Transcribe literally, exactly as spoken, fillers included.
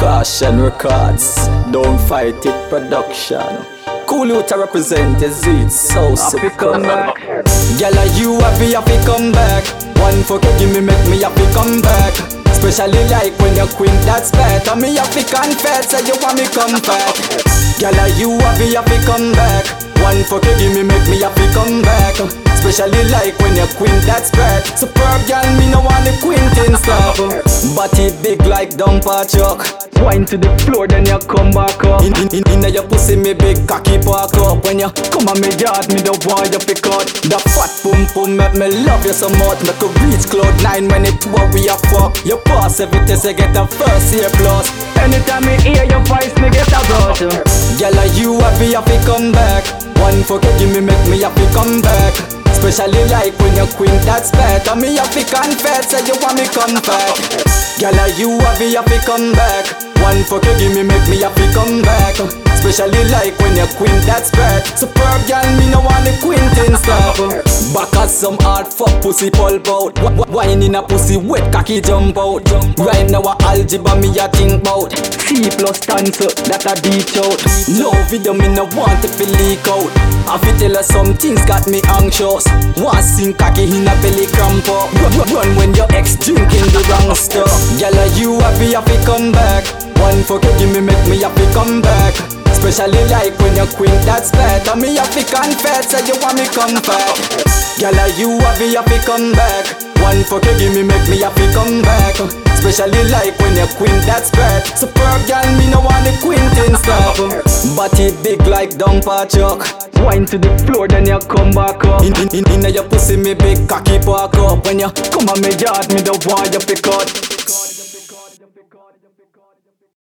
Caution Records, don't fight it production. Cool you to represent the Z, so Happy come back. Girl, are you happy, happy come back? One fuck you give me, make me happy come back. Especially like when you queen, that's better. Me happy confess, say you want me come back. Girl, are you happy, happy come back? One fuck you give me, make me happy come back. Especially like when you queen, that's bad. Superb girl, me no want the quintin stuff. Body big like dumper truck. Wine to the floor, then you come back up. In, in, in, in your pussy, me big cocky park up. When you Come on me yard, me the want you pick out. the fat pum pum make me love you so much. Make you reach cloud nine when it two we a fuck. You pass every test, you get a first year plus. Anytime me hear your voice, me get a rush. Girl, are you happy, happy come back? One fuck you give me, make me happy come back. Especially like when you queen, that's better. Me happy confess, say you want me come back. Girl, are you happy, happy come back? One fuck you give me, make me happy come back. Especially like when you queen, that's bad. Superb girl, me no want the quintin stuff. Back at some hard fuck pussy pulp out. Wh- wh- Wine in a pussy wet cocky jump out. Right now a algebra me a think bout. C plus tons up, that a deep out. No video me no want it to leak out. I fi tell her some things got me anxious. Want sing cocky in a belly cramp up. Run, run, run when your ex drinking the wrong stuff. Girl, are you happy, happy come back? One fuck you give me, make me happy come back. Especially like when you queen, that's better. Me happy confess, say you want me come back. Girl, are you happy, happy come back? One fuck you give me, make me happy come back. Especially like when you queen, that's bad. Superb girl, me no want the quintin stuff. Body big like dumper truck. Wine to the floor, then you come back up. In, in, in, in your pussy, me big cocky park up. When you Come on me yard, me the want you pick out.